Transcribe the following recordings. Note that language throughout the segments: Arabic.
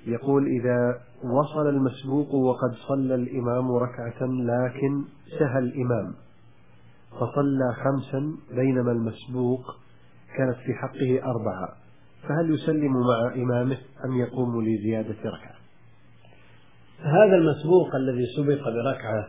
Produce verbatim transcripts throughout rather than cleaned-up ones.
يقول: إذا وصل المسبوق وقد صلى الإمام ركعة لكن سهى الإمام فصلى خمسا بينما المسبوق كانت في حقه أربعة، فهل يسلم مع إمامه أم يقوم لزيادة ركعة؟ هذا المسبوق الذي سبق بركعة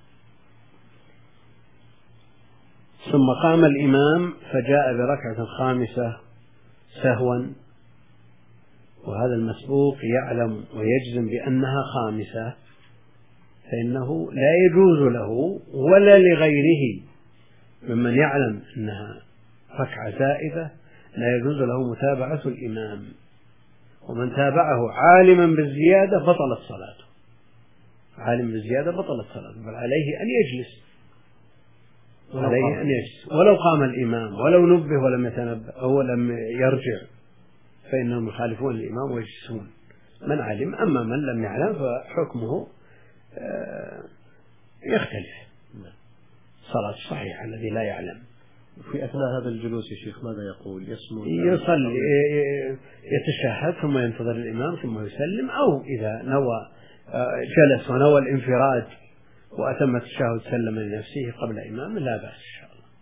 ثم قام الإمام فجاء بركعة خامسة سهوا، وهذا المسبوق يعلم ويجزم بأنها خامسة، فإنه لا يجوز له ولا لغيره ممن يعلم أنها ركعة زائدة لا يجوز له متابعة الإمام، ومن تابعه عالما بالزيادة بطلت صلاته، عالم بالزيادة بطلت صلاته، بل عليه أن يجلس، عليه أن يجلس ولو قام الإمام ولو نبه ولم يتنبه أو لم يرجع، فإنهم يخالفون الإمام ويجلسون من علم. أما من لم يعلم فحكمه يختلف، صلاة الصحيح الذي لا يعلم. في أثناء هذا الجلوس يا شيخ ماذا يقول؟ يصمت يصلي يتشهد ثم ينتظر الإمام ثم يسلم، أو إذا نوى جلس ونوى الانفراد وأتم التشهد سلم لنفسه قبل إمامه لا بأس إن شاء الله.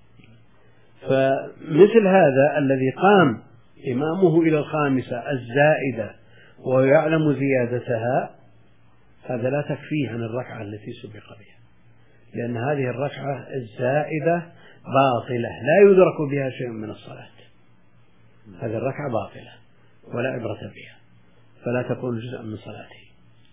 فمثل هذا الذي قام إمامه إلى الخامسة الزائدة ويعلم زيادتها هذا لا تكفيه عن الركعة التي سبق بها، لأن هذه الركعة الزائدة باطلة لا يدرك بها شيء من الصلاة، هذه الركعة باطلة ولا عبرة بها، فلا تكون جزءا من صلاته.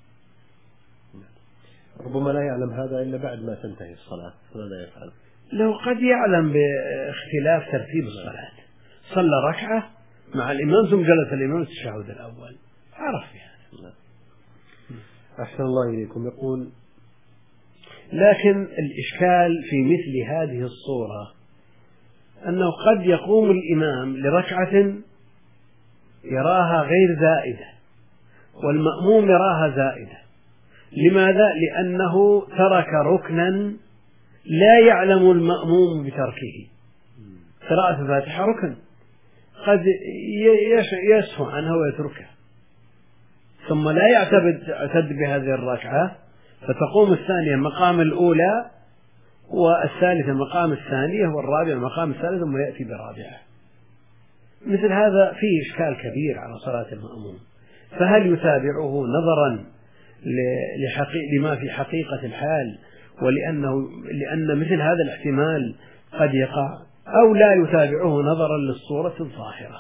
ربما لا يعلم هذا إلا بعد ما تنتهي الصلاة، فماذا يفعل؟ لو قد يعلم باختلاف ترتيب الصلاة، صلى ركعة مع الإمام ثم جلس الإمام التشهد الأول عرف بهذا. أحسن الله إليكم. يقول: لكن الإشكال في مثل هذه الصورة أنه قد يقوم الإمام لركعة يراها غير زائدة والمأموم يراها زائدة. لماذا؟ لأنه ترك ركنا لا يعلم المأموم بتركه. قراءة الفاتحة ركن قد يسهو عنها ويتركها، ثم لا يعتد اعتد بهذه الركعة، فتقوم الثانية مقام الأولى والثالثة مقام الثانية والرابعة مقام الثالثة ثم يأتي برابعة. مثل هذا فيه إشكال كبير على صلاة المأموم، فهل يتابعه نظرا لما في حقيقة الحال ولأنه لأن مثل هذا الاحتمال قد يقع، أو لا يتابعه نظرا للصورة الظاهرة؟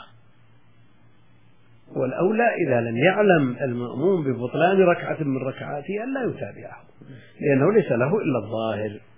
والأولى إذا لم يعلم المأموم ببطلان ركعة من ركعاته أن لا يتابعه، لأنه ليس له إلا الظاهر.